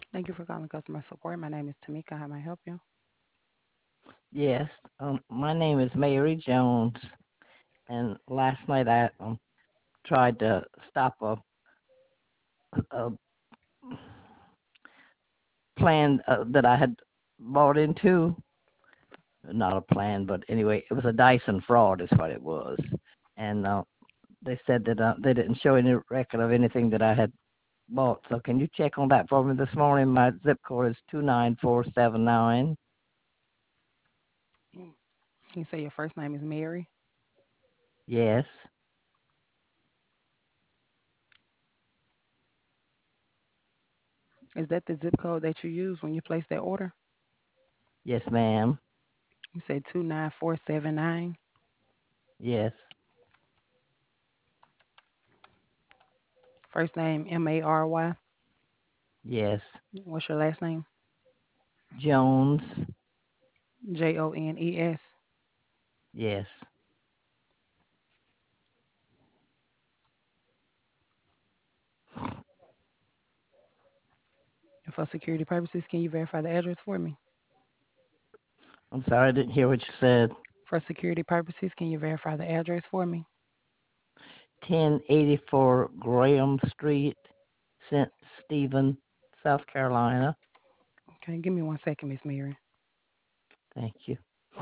Thank you for calling customer support. My name is Tamika. How may I help you? Yes, my name is Mary Jones, and last night I tried to stop a plan that I had bought into. Not a plan, but anyway, it was a Dyson fraud, is what it was. And they said that they didn't show any record of anything that I had bought. So can you check on that for me this morning? My zip code is 29479. You say your first name is Mary. Yes, Is that the zip code that you use when you place that order? yes, ma'am. You say 29479. Yes, First name Mary. yes. What's your last name? Jones. Jones. Yes. And for security purposes, can you verify the address for me? I'm sorry, I didn't hear what you said. For security purposes, can you verify the address for me? 1084 Graham Street, St. Stephen, South Carolina. Okay, give me 1 second, Miss Mary. Thank you.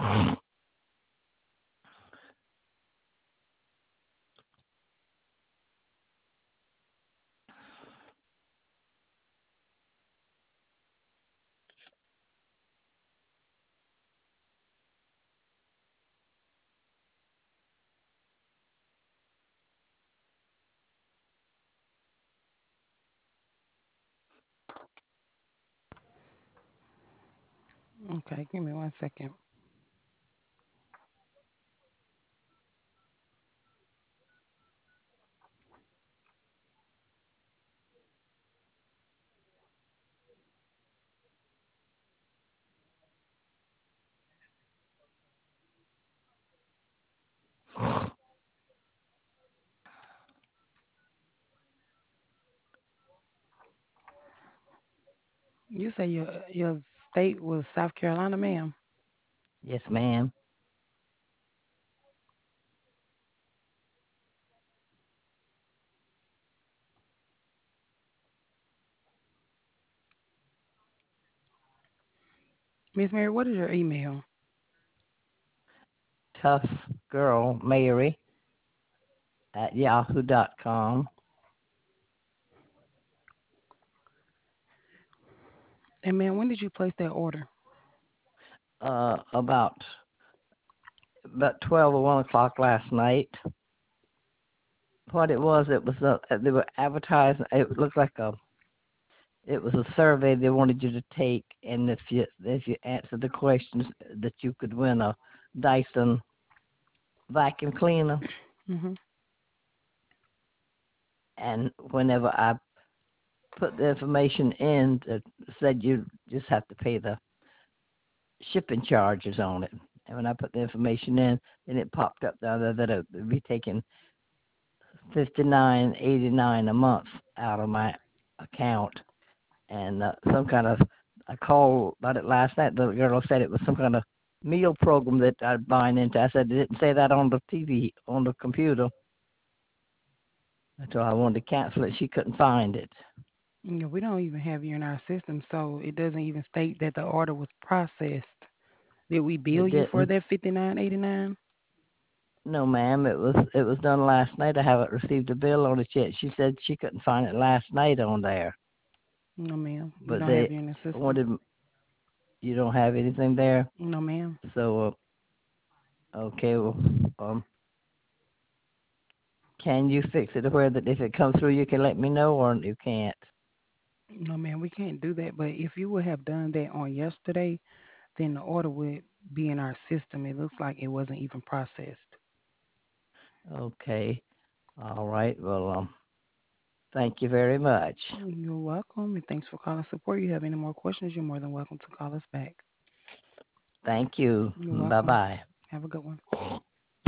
Okay, give me 1 second. You say your state was South Carolina, ma'am. Yes, ma'am. Miss Mary, what is your email? Tough Girl Mary at yahoo.com. And man, when did you place that order? About 12 or 1 o'clock last night. What it was they were advertising. It looked like it was a survey they wanted you to take, and if you answered the questions, that you could win a Dyson vacuum cleaner. Hmm. And whenever I put the information in, it said you just have to pay the shipping charges on it. And when I put the information in, then it popped up down there that it would be taking $59.89 a month out of my account. And some kind of I called about it last night. The girl said it was some kind of meal program that I'd buying into. I said it didn't say that on the TV on the computer. So I wanted to cancel it. She couldn't find it. Yeah, we don't even have you in our system, so it doesn't even state that the order was processed. Did we bill It you for didn't. that 59.89? No, ma'am. It was done last night. I haven't received a bill on it yet. She said she couldn't find it last night on there. No, ma'am. We But don't have they you in the system. wanted you don't have anything there. No, ma'am. So okay, well, um, can you fix it to where that if it comes through, you can let me know, or you can't? No, ma'am. We can't do that. But if you would have done that on yesterday, then the order would be in our system. It looks like it wasn't even processed. Okay. All right. Well, thank you very much. You're welcome, and thanks for calling support. You have any more questions, you're more than welcome to call us back. Thank you. You're Bye welcome. bye. Have a good one.